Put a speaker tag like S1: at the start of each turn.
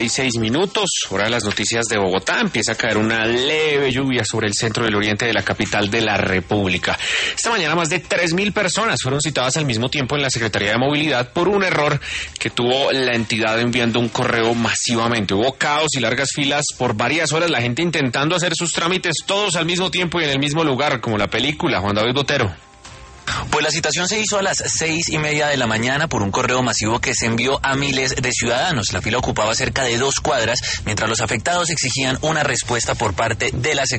S1: 6 minutos, hora de las noticias de Bogotá. Empieza a caer una leve lluvia sobre el centro del oriente de la capital de la República. Esta mañana más de 3.000 personas fueron citadas al mismo tiempo en la Secretaría de Movilidad por un error que tuvo la entidad enviando un correo masivamente. Hubo caos y largas filas por varias horas, la gente intentando hacer sus trámites todos al mismo tiempo y en el mismo lugar, como la película. Juan David Botero.
S2: Pues la citación se hizo a las 6:30 de la mañana por un correo masivo que se envió a miles de ciudadanos. La fila ocupaba cerca de 2 cuadras, mientras los afectados exigían una respuesta por parte de la Secretaría.